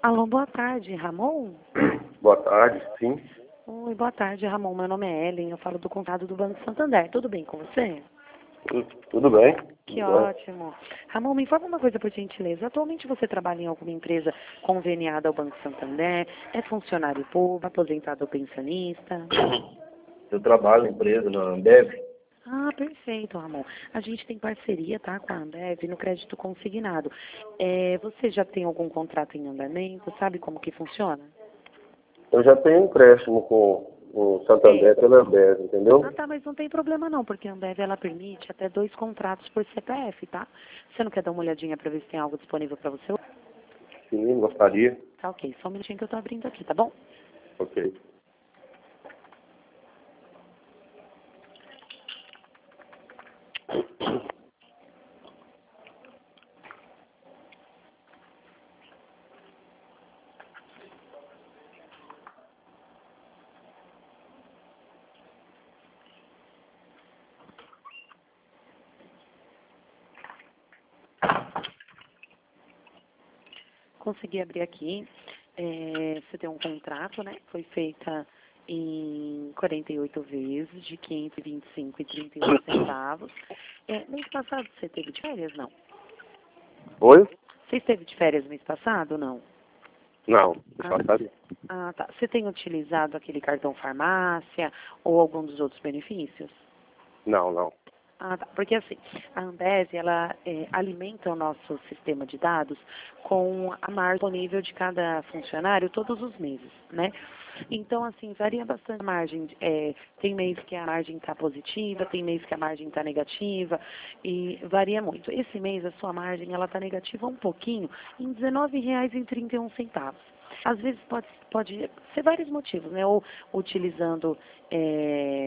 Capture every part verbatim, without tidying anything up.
Alô, boa tarde, Ramon? Boa tarde, sim. Oi, boa tarde, Ramon. Meu nome é Ellen, eu falo do contato do Banco Santander. Tudo bem com você? Tudo, tudo bem? Que Tudo bem. ótimo. Ramon, me informa uma coisa, por gentileza. Atualmente você trabalha em alguma empresa conveniada ao Banco Santander? É funcionário público, aposentado ou pensionista? Eu trabalho na empresa, na Ambev. Ah, perfeito, Ramon. A gente tem parceria, tá, com a Ambev no crédito consignado. É, você já tem algum contrato em andamento? Sabe como que funciona? Eu já tenho um empréstimo com o Santander Tem. pela Ambev, entendeu? Ah, tá, mas não tem problema não, porque a Ambev, ela permite até dois contratos por C P F, tá? Você não quer dar uma olhadinha pra ver se tem algo disponível pra você? Sim, gostaria. Tá, ok. Só um minutinho que eu tô abrindo aqui, tá bom? Ok. Consegui abrir aqui. É, você tem um contrato, né? Foi feita em quarenta e oito vezes, de quinhentos e vinte e cinco reais e trinta e oito centavos. É, mês passado você teve de férias, não? Oi? Você esteve de férias mês passado, não? Não, Ah, gostaria. ah, tá. Você tem utilizado aquele cartão farmácia ou algum dos outros benefícios? Não, não. Ah, tá. Porque assim, a Ambev, ela é, alimenta o nosso sistema de dados com a margem disponível de cada funcionário todos os meses, né? Então, assim, varia bastante a margem. É, tem mês que a margem está positiva, tem mês que a margem está negativa, e varia muito. Esse mês, a sua margem, ela está negativa um pouquinho, em dezenove reais e trinta e um centavos. Às vezes pode, pode ser vários motivos, né? Ou utilizando é,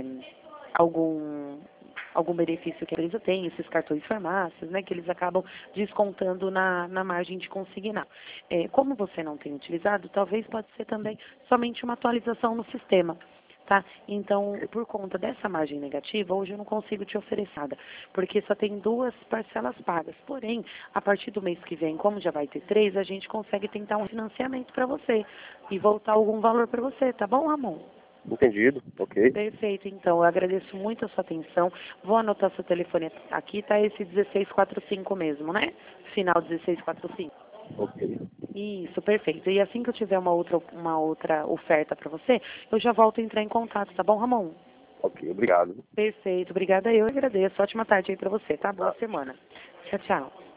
algum algum benefício que a empresa tem, esses cartões farmácias, né, que eles acabam descontando na, na margem de consignar. É, como você não tem utilizado, talvez pode ser também somente uma atualização no sistema. Tá? Então, por conta dessa margem negativa, hoje eu não consigo te oferecer nada, porque só tem duas parcelas pagas. Porém, a partir do mês que vem, como já vai ter três, a gente consegue tentar um financiamento para você e voltar algum valor para você, tá bom, Ramon? Entendido, ok. Perfeito, então, eu agradeço muito a sua atenção. Vou anotar seu telefone aqui, tá esse dezesseis quarenta e cinco mesmo, né? Final dezesseis quarenta e cinco. Ok. Isso, perfeito. E assim que eu tiver uma outra, uma outra oferta para você, eu já volto a entrar em contato, tá bom, Ramon? Ok, obrigado. Perfeito, obrigada, eu agradeço. Ótima tarde aí para você, tá? Boa Tá. semana. Tchau, tchau.